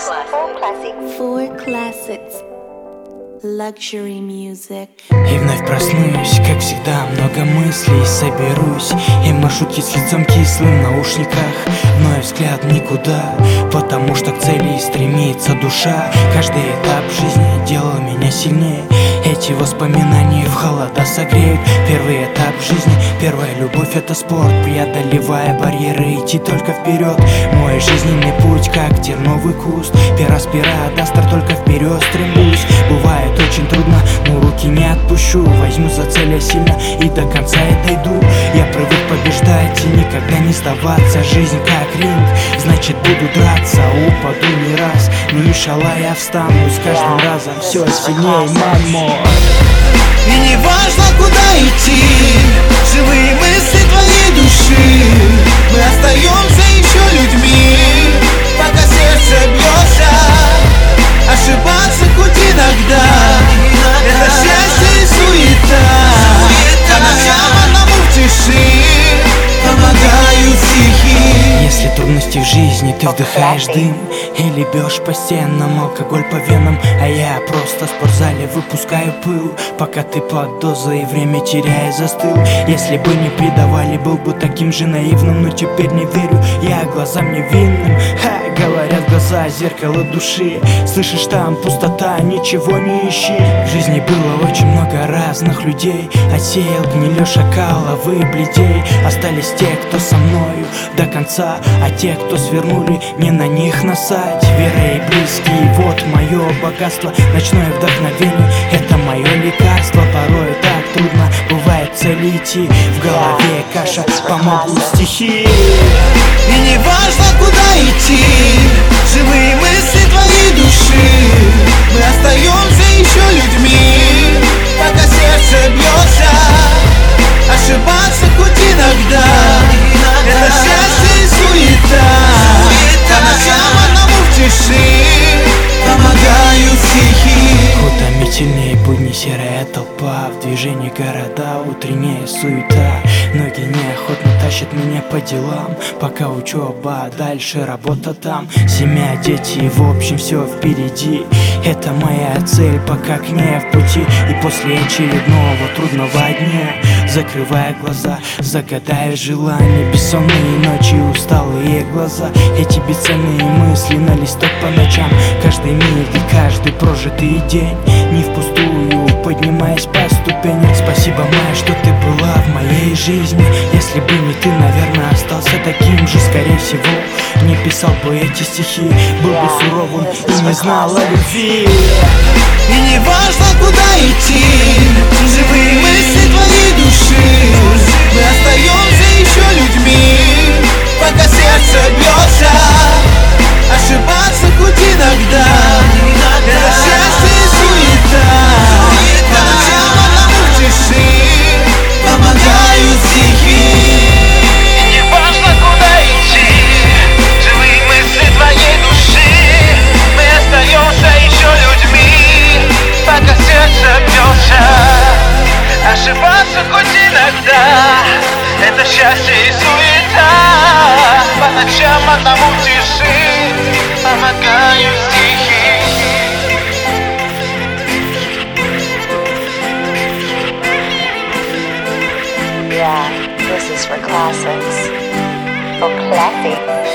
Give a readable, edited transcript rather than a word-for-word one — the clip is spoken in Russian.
Four classics. Luxury music. И вновь проснусь, как всегда, много мыслей соберусь. И маршрутки с лицом кислым в наушниках. Вновь взгляд никуда, потому что к цели стремится душа. Каждый этап жизни делал меня сильнее. Эти воспоминания в холода согреют. Первый этап жизни, первая любовь — это спорт. Преодолевая барьеры, идти только вперед. Мой жизненный путь, как терновый куст. Пера с пера, Дастер, только вперед стремлюсь. Бывает очень трудно, но руки не отпущу. Возьму за цель я сильно и до конца я дойду. Я привык побеждать и никогда не сдаваться. Жизнь как ринг, значит буду драться. Упаду не раз, но иншалла я встану. С каждым разом все сильнее, мамо. И не важно, куда идти, живые мысли твоей души. Мы остаемся еще людьми, пока сердце бьется. Ошибаться хоть иногда, это счастье и суета. По ночам одному в тиши помогают стихи. Если трудности в жизни, ты вдыхаешь дым или бьешь по стенам, алкоголь по венам. А я просто в спортзале выпускаю пыл, пока ты под дозой время теряя застыл. Если бы не предавали, был бы таким же наивным. Но теперь не верю я глазам невинным. Говорят глаза, зеркало души. Слышишь, там пустота, ничего не ищи. В жизни было очень много разных людей. Отсеял гнилью шакала, вы бледей. Остались те, кто со мною до конца, а те, кто свернули, не на них насать. Вера и близкие, вот мое богатство. Ночное вдохновение, это мое лекарство. Порой так трудно бывает цели идти. В голове каша, помогут стихи. И не важно, куда идти, живые мысли твоей души. Мы остаемся еще людьми, пока сердце бьется. Ошибаться хоть иногда, это счастье и суета. По ночам одному в тиши помогают стихи. Утомительнее будни, серая толпа. В движении города, утренняя суета. Ноги неохотно тащат меня по делам. Пока учеба, дальше работа там. Семья, дети, в общем все впереди. Это моя цель, пока к ней в пути. И после очередного трудного дня, закрывая глаза, загадаю желание. Бессонные ночи, усталые глаза. Эти бесценные мысли на листок по ночам. Каждый миг и каждый прожитый день не впустую, поднимаясь по ступеням. Спасибо, Майя, что ты была в моей жизни. Если бы не ты, наверное, остался таким же. Скорее всего, не писал бы эти стихи, был бы суровым и не знал о любви. И не важно, куда идти, живые мысли твоей души. Мы остаемся еще людьми, пока сердце бьется. Ошибаться хоть иногда, это счастье и суета. По ночам одному в тиши помогают стихи. И не важно, куда идти, живые мысли твоей души. Мы остаемся еще людьми, пока сердце бьется. Ошибаться хоть иногда, это счастье и суета. По ночам одному в тиши помогают стихи. Yeah, this is for classics. For classic.